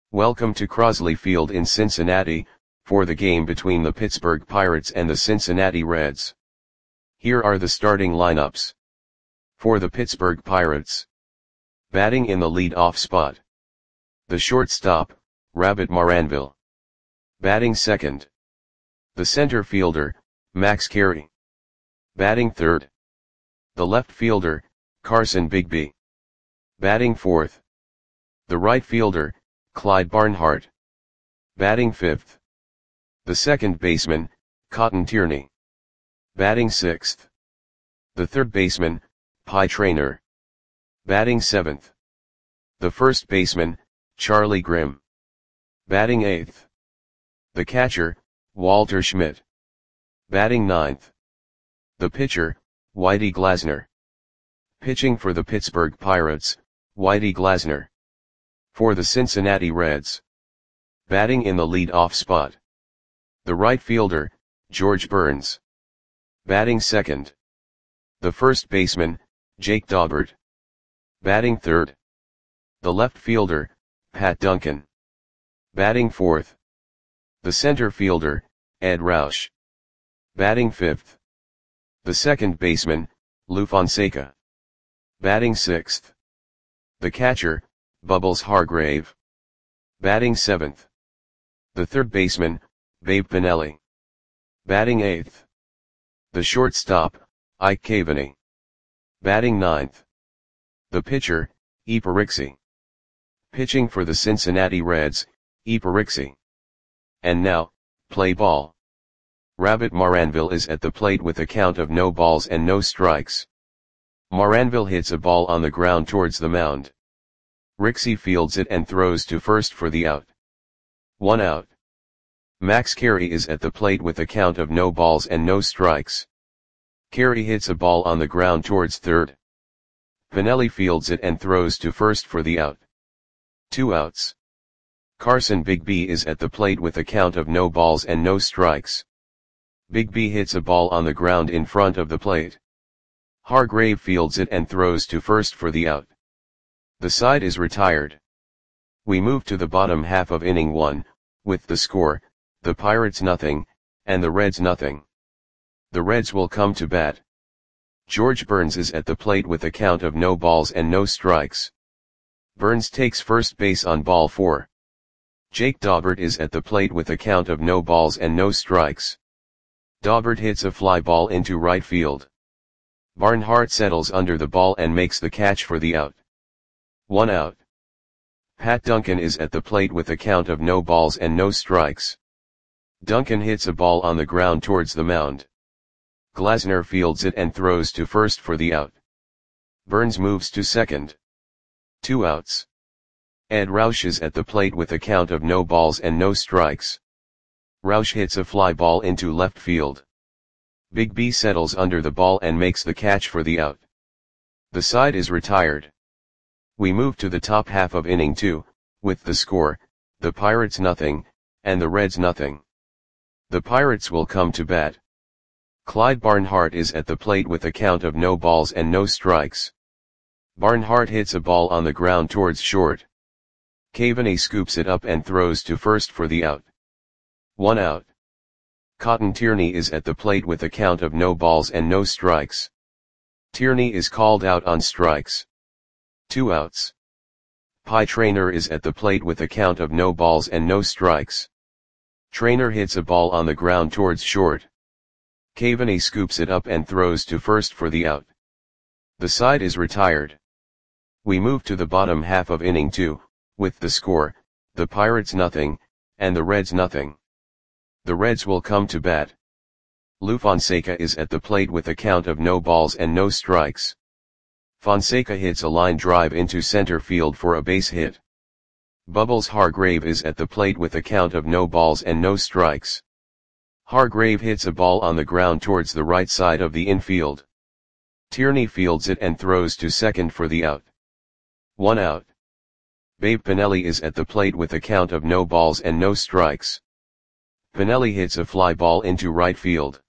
Welcome to Crosley Field in Cincinnati, for the game between the Pittsburgh Pirates and the Cincinnati Reds. Here are the starting lineups. For the Pittsburgh Pirates. Batting in the lead-off spot. The shortstop, Rabbit Maranville. Batting second. The center fielder, Max Carey. Batting third. The left fielder, Carson Bigby. Batting fourth. The right fielder, Clyde Barnhart. Batting fifth. The second baseman, Cotton Tierney. Batting sixth. The third baseman, Pie Traynor. Batting seventh. The first baseman, Charlie Grimm. Batting eighth. The catcher, Walter Schmidt. Batting ninth. The pitcher, Whitey Glasner. Pitching for the Pittsburgh Pirates, Whitey Glasner. For the Cincinnati Reds. Batting in the lead-off spot. The right fielder, George Burns. Batting second. The first baseman, Jake Daubert. Batting third. The left fielder, Pat Duncan. Batting fourth. The center fielder, Ed Roush. Batting fifth. The second baseman, Lou Fonseca. Batting sixth. The catcher, Bubbles Hargrave. Batting seventh. The third baseman, Babe Pinelli. Batting eighth. The shortstop, Ike Cavaney. Batting ninth. The pitcher, E. Parixi. Pitching for the Cincinnati Reds, E. Parixi. And now, play ball. Rabbit Maranville is at the plate with a count of no balls and no strikes. Maranville hits a ball on the ground towards the mound. Rixey fields it and throws to first for the out. 1 out. Max Carey is at the plate with a count of no balls and no strikes. Carey hits a ball on the ground towards third. Pinelli fields it and throws to first for the out. 2 outs. Carson Bigby is at the plate with a count of no balls and no strikes. Bigby hits a ball on the ground in front of the plate. Hargrave fields it and throws to first for the out. The side is retired. We move to the bottom half of inning 1, with the score, the Pirates nothing, and the Reds nothing. The Reds will come to bat. George Burns is at the plate with a count of no balls and no strikes. Burns takes first base on ball 4. Jake Daubert is at the plate with a count of no balls and no strikes. Daubert hits a fly ball into right field. Barnhart settles under the ball and makes the catch for the out. 1 out. Pat Duncan is at the plate with a count of no balls and no strikes. Duncan hits a ball on the ground towards the mound. Glasner fields it and throws to first for the out. Burns moves to second. 2 outs. Ed Roush is at the plate with a count of no balls and no strikes. Roush hits a fly ball into left field. Bigby settles under the ball and makes the catch for the out. The side is retired. We move to the top half of inning 2, with the score, the Pirates nothing, and the Reds nothing. The Pirates will come to bat. Clyde Barnhart is at the plate with a count of no balls and no strikes. Barnhart hits a ball on the ground towards short. Cavaney scoops it up and throws to first for the out. 1 out. Cotton Tierney is at the plate with a count of no balls and no strikes. Tierney is called out on strikes. 2 outs. Pie Traynor is at the plate with a count of no balls and no strikes. Traynor hits a ball on the ground towards short. Cavaney scoops it up and throws to first for the out. The side is retired. We move to the bottom half of inning 2, with the score, the Pirates nothing, and the Reds nothing. The Reds will come to bat. Lou Fonseca is at the plate with a count of no balls and no strikes. Fonseca hits a line drive into center field for a base hit. Bubbles Hargrave is at the plate with a count of no balls and no strikes. Hargrave hits a ball on the ground towards the right side of the infield. Tierney fields it and throws to second for the out. 1 out. Babe Pinelli is at the plate with a count of no balls and no strikes. Pinelli hits a fly ball into right field.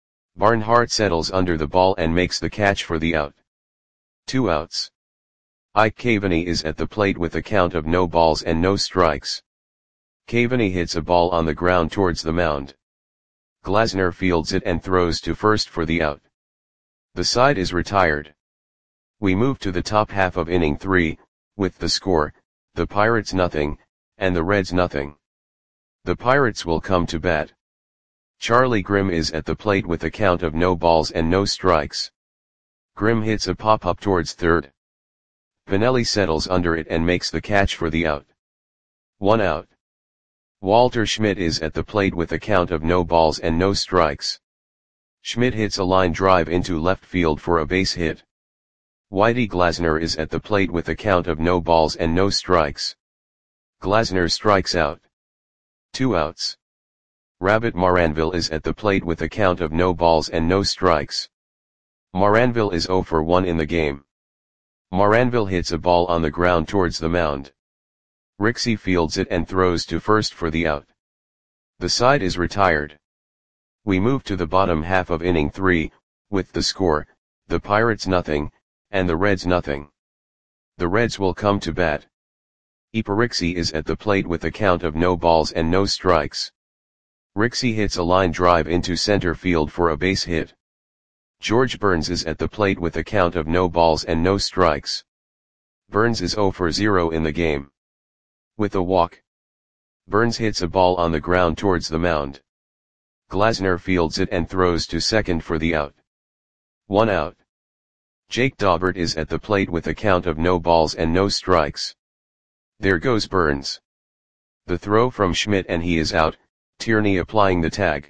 Barnhart settles under the ball and makes the catch for the out. 2 outs. Ike Cavani is at the plate with a count of no balls and no strikes. Cavani hits a ball on the ground towards the mound. Glasner fields it and throws to first for the out. The side is retired. We move to the top half of inning 3, with the score, the Pirates nothing, and the Reds nothing. The Pirates will come to bat. Charlie Grimm is at the plate with a count of no balls and no strikes. Grimm hits a pop-up towards third. Pinelli settles under it and makes the catch for the out. 1 out. Walter Schmidt is at the plate with a count of no balls and no strikes. Schmidt hits a line drive into left field for a base hit. Whitey Glasner is at the plate with a count of no balls and no strikes. Glasner strikes out. 2 outs. Rabbit Maranville is at the plate with a count of no balls and no strikes. Maranville is 0 for 1 in the game. Maranville hits a ball on the ground towards the mound. Rixey fields it and throws to first for the out. The side is retired. We move to the bottom half of inning 3, with the score, the Pirates nothing, and the Reds nothing. The Reds will come to bat. Rixey is at the plate with a count of no balls and no strikes. Rixey hits a line drive into center field for a base hit. George Burns is at the plate with a count of no balls and no strikes. Burns is 0 for 0 in the game. With a walk, Burns hits a ball on the ground towards the mound. Glasner fields it and throws to second for the out. 1 out. Jake Daubert is at the plate with a count of no balls and no strikes. There goes Burns. The throw from Schmidt and he is out, Tierney applying the tag.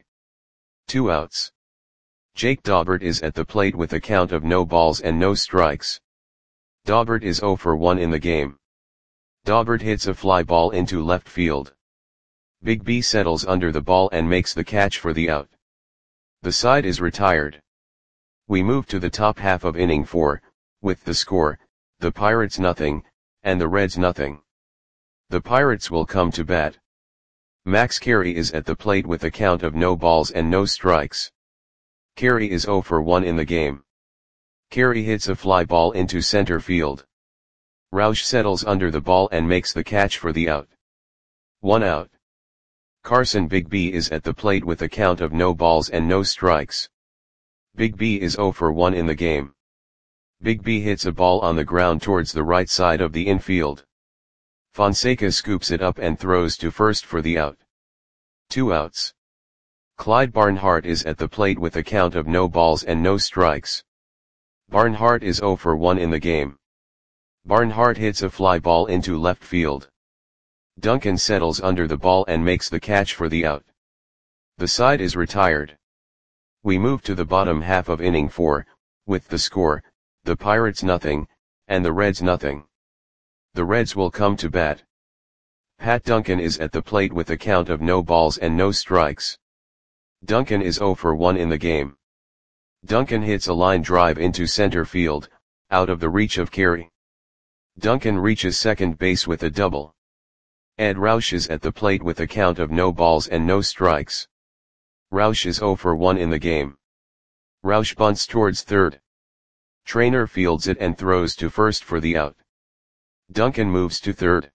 2 outs. Jake Daubert is at the plate with a count of no balls and no strikes. Daubert is 0 for 1 in the game. Daubert hits a fly ball into left field. Big B settles under the ball and makes the catch for the out. The side is retired. We move to the top half of inning 4, with the score, the Pirates nothing, and the Reds nothing. The Pirates will come to bat. Max Carey is at the plate with a count of no balls and no strikes. Carey is 0 for 1 in the game. Carey hits a fly ball into center field. Roush settles under the ball and makes the catch for the out. 1 out. Carson Big B is at the plate with a count of no balls and no strikes. Big B is 0 for 1 in the game. Big B hits a ball on the ground towards the right side of the infield. Fonseca scoops it up and throws to first for the out. 2 outs. Clyde Barnhart is at the plate with a count of no balls and no strikes. Barnhart is 0 for 1 in the game. Barnhart hits a fly ball into left field. Duncan settles under the ball and makes the catch for the out. The side is retired. We move to the bottom half of inning 4, with the score, the Pirates nothing, and the Reds nothing. The Reds will come to bat. Pat Duncan is at the plate with a count of no balls and no strikes. Duncan is 0 for 1 in the game. Duncan hits a line drive into center field, out of the reach of Carey. Duncan reaches second base with a double. Ed Roush is at the plate with a count of no balls and no strikes. Roush is 0 for 1 in the game. Roush bunts towards third. Trainer fields it and throws to first for the out. Duncan moves to third.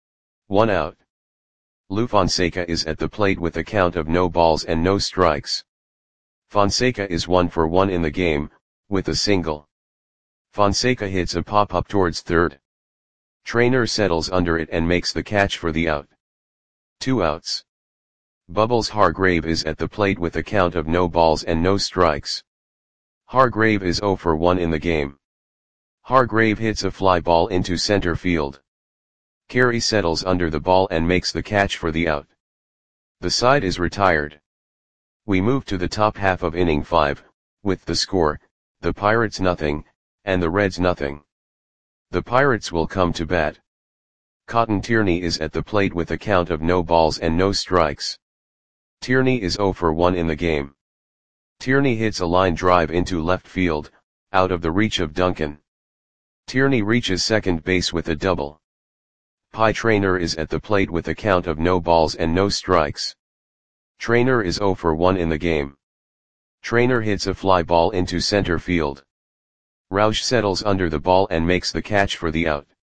1 out. Lou Fonseca is at the plate with a count of no balls and no strikes. Fonseca is 1 for 1 in the game, with a single. Fonseca hits a pop-up towards third. Trainer settles under it and makes the catch for the out. 2 outs. Bubbles Hargrave is at the plate with a count of no balls and no strikes. Hargrave is 0 for 1 in the game. Hargrave hits a fly ball into center field. Carey settles under the ball and makes the catch for the out. The side is retired. We move to the top half of inning 5, with the score, the Pirates nothing, and the Reds nothing. The Pirates will come to bat. Cotton Tierney is at the plate with a count of no balls and no strikes. Tierney is 0 for 1 in the game. Tierney hits a line drive into left field, out of the reach of Duncan. Tierney reaches second base with a double. Pie Trainer is at the plate with a count of no balls and no strikes. Trainer is 0 for 1 in the game. Trainer hits a fly ball into center field. Roush settles under the ball and makes the catch for the out.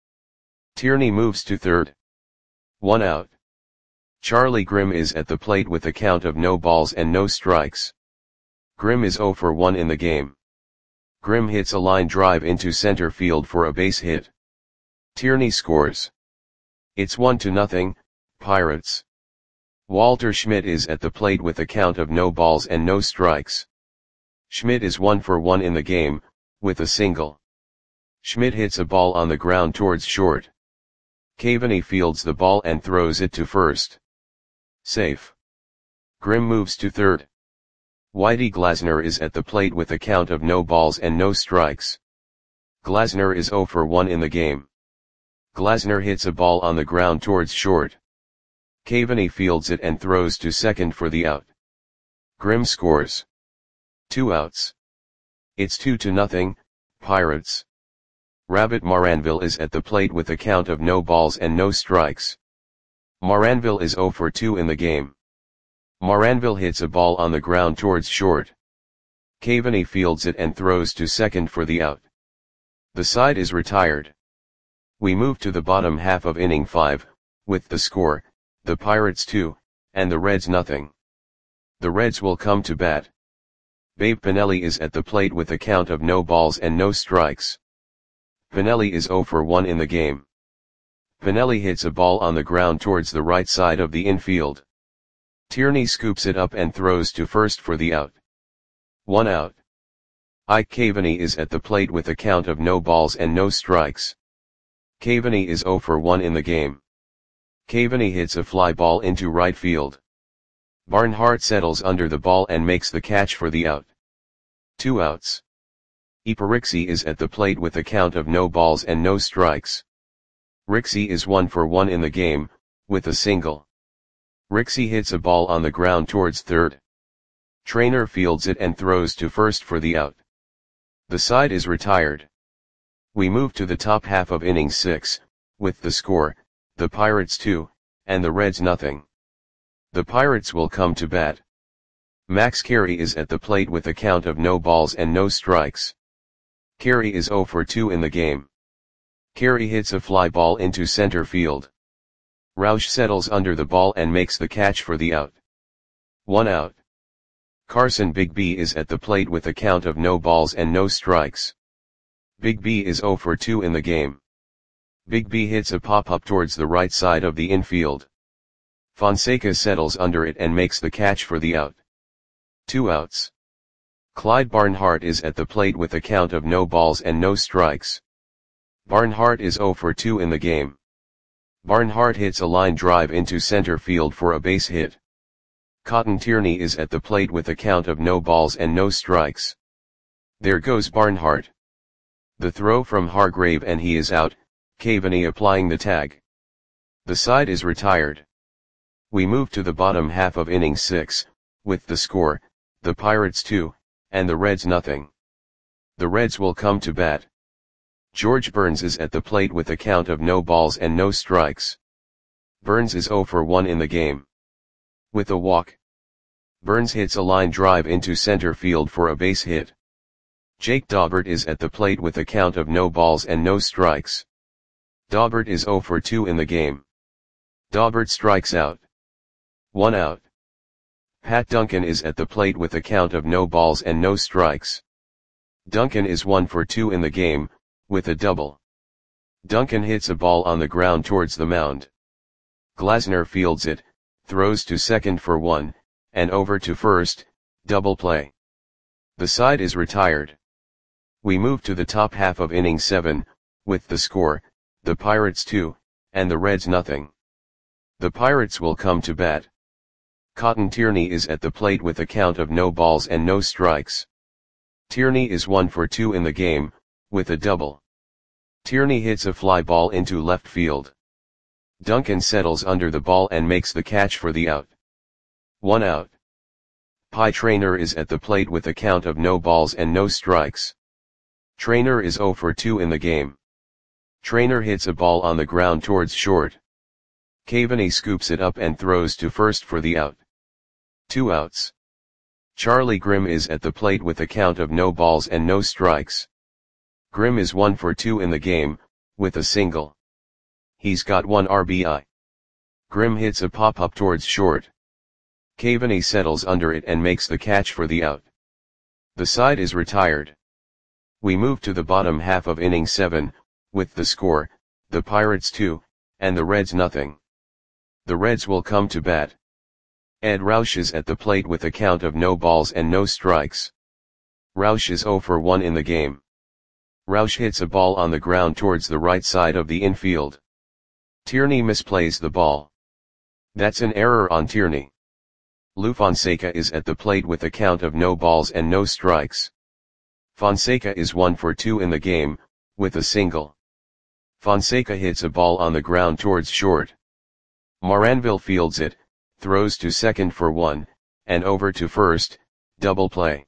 Tierney moves to third. 1 out. Charlie Grimm is at the plate with a count of no balls and no strikes. Grimm is 0 for 1 in the game. Grimm hits a line drive into center field for a base hit. Tierney scores. It's 1-0, Pirates. Walter Schmidt is at the plate with a count of no balls and no strikes. Schmidt is 1 for 1 in the game, with a single. Schmidt hits a ball on the ground towards short. Cavaney fields the ball and throws it to first. Safe. Grimm moves to third. Whitey Glasner is at the plate with a count of no balls and no strikes. Glasner is 0 for 1 in the game. Glasner hits a ball on the ground towards short. Cavaney fields it and throws to second for the out. Grimm scores. 2 outs. It's 2-0, Pirates. Rabbit Maranville is at the plate with a count of no balls and no strikes. Maranville is 0 for 2 in the game. Maranville hits a ball on the ground towards short. Cavaney fields it and throws to second for the out. The side is retired. We move to the bottom half of inning 5, with the score, the Pirates 2, and the Reds nothing. The Reds will come to bat. Babe Pinelli is at the plate with a count of no balls and no strikes. Pinelli is 0 for 1 in the game. Pinelli hits a ball on the ground towards the right side of the infield. Tierney scoops it up and throws to first for the out. 1 out. Ike Cavaney is at the plate with a count of no balls and no strikes. Cavaney is 0 for 1 in the game. Cavaney hits a fly ball into right field. Barnhart settles under the ball and makes the catch for the out. 2 outs. Ipa Rixey is at the plate with a count of no balls and no strikes. Rixey is 1 for 1 in the game, with a single. Rixey hits a ball on the ground towards third. Trainer fields it and throws to first for the out. The side is retired. We move to the top half of inning 6, with the score, the Pirates 2, and the Reds nothing. The Pirates will come to bat. Max Carey is at the plate with a count of no balls and no strikes. Carey is 0 for 2 in the game. Carey hits a fly ball into center field. Roush settles under the ball and makes the catch for the out. 1 out. Carson Bigby is at the plate with a count of no balls and no strikes. Bigby is 0 for 2 in the game. Bigby hits a pop-up towards the right side of the infield. Fonseca settles under it and makes the catch for the out. 2 outs. Clyde Barnhart is at the plate with a count of no balls and no strikes. Barnhart is 0 for 2 in the game. Barnhart hits a line drive into center field for a base hit. Cotton Tierney is at the plate with a count of no balls and no strikes. There goes Barnhart. The throw from Hargrave and he is out, Cavaney applying the tag. The side is retired. We move to the bottom half of inning 6, with the score, the Pirates 2, and the Reds nothing. The Reds will come to bat. George Burns is at the plate with a count of no balls and no strikes. Burns is 0 for 1 in the game. With a walk. Burns hits a line drive into center field for a base hit. Jake Daubert is at the plate with a count of no balls and no strikes. Daubert is 0 for 2 in the game. Daubert strikes out. 1 out. Pat Duncan is at the plate with a count of no balls and no strikes. Duncan is 1 for 2 in the game, with a double. Duncan hits a ball on the ground towards the mound. Glasner fields it, throws to second for 1, and over to first, double play. The side is retired. We move to the top half of inning 7, with the score, the Pirates 2, and the Reds nothing. The Pirates will come to bat. Cotton Tierney is at the plate with a count of no balls and no strikes. Tierney is 1 for 2 in the game, with a double. Tierney hits a fly ball into left field. Duncan settles under the ball and makes the catch for the out. 1 out. Pie Trainer is at the plate with a count of no balls and no strikes. Trainer is 0 for 2 in the game. Trainer hits a ball on the ground towards short. Cavaney scoops it up and throws to first for the out. 2 outs. Charlie Grimm is at the plate with a count of no balls and no strikes. Grimm is 1 for 2 in the game, with a single. He's got 1 RBI. Grimm hits a pop-up towards short. Caveney settles under it and makes the catch for the out. The side is retired. We move to the bottom half of inning 7, with the score, the Pirates 2, and the Reds nothing. The Reds will come to bat. Ed Roush is at the plate with a count of no balls and no strikes. Roush is 0 for 1 in the game. Roush hits a ball on the ground towards the right side of the infield. Tierney misplays the ball. That's an error on Tierney. Lou Fonseca is at the plate with a count of no balls and no strikes. Fonseca is 1 for 2 in the game, with a single. Fonseca hits a ball on the ground towards short. Moranville fields it, throws to second for 1, and over to first, double play.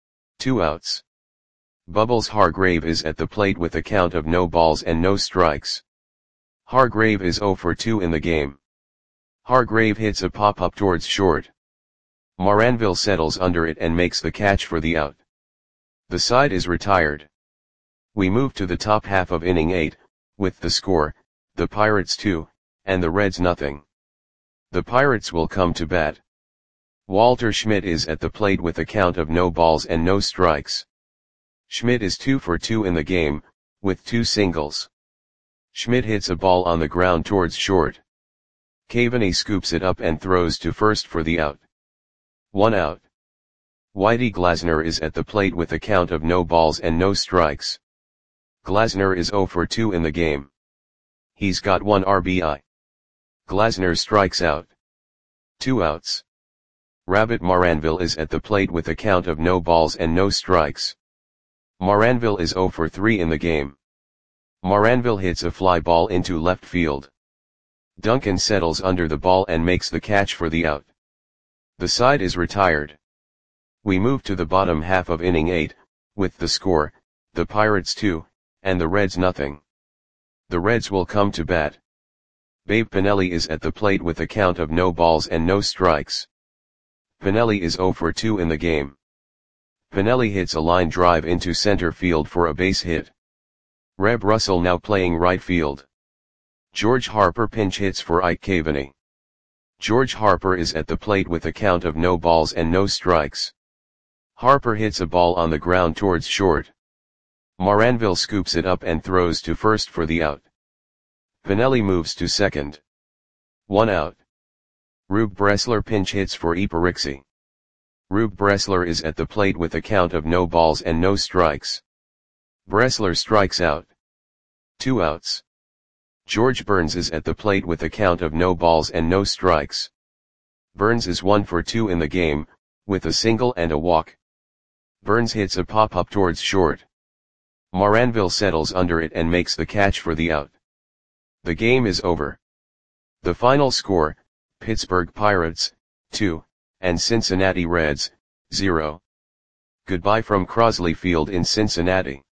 2 outs. Bubbles Hargrave is at the plate with a count of no balls and no strikes. Hargrave is 0 for 2 in the game. Hargrave hits a pop-up towards short. Moranville settles under it and makes the catch for the out. The side is retired. We move to the top half of inning 8, with the score, the Pirates 2, and the Reds nothing. The Pirates will come to bat. Walter Schmidt is at the plate with a count of no balls and no strikes. Schmidt is 2 for 2 in the game, with 2 singles. Schmidt hits a ball on the ground towards short. Caveney scoops it up and throws to first for the out. 1 out. Whitey Glasner is at the plate with a count of no balls and no strikes. Glasner is 0 for 2 in the game. He's got 1 RBI. Glasner strikes out. 2 outs. Rabbit Moranville is at the plate with a count of no balls and no strikes. Moranville is 0 for 3 in the game. Moranville hits a fly ball into left field. Duncan settles under the ball and makes the catch for the out. The side is retired. We move to the bottom half of inning 8, with the score, the Pirates 2, and the Reds nothing. The Reds will come to bat. Babe Pinelli is at the plate with a count of no balls and no strikes. Pinelli is 0 for 2 in the game. Pinelli hits a line drive into center field for a base hit. Reb Russell now playing right field. George Harper pinch hits for Ike Caveney. George Harper is at the plate with a count of no balls and no strikes. Harper hits a ball on the ground towards short. Moranville scoops it up and throws to first for the out. Pinelli moves to second. 1 out. Rube Bressler pinch hits for Iparixi. Rube Bressler is at the plate with a count of no balls and no strikes. Bressler strikes out. 2 outs. George Burns is at the plate with a count of no balls and no strikes. Burns is 1 for 2 in the game, with a single and a walk. Burns hits a pop-up towards short. Moranville settles under it and makes the catch for the out. The game is over. The final score, Pittsburgh Pirates, 2, and Cincinnati Reds, 0. Goodbye from Crosley Field in Cincinnati.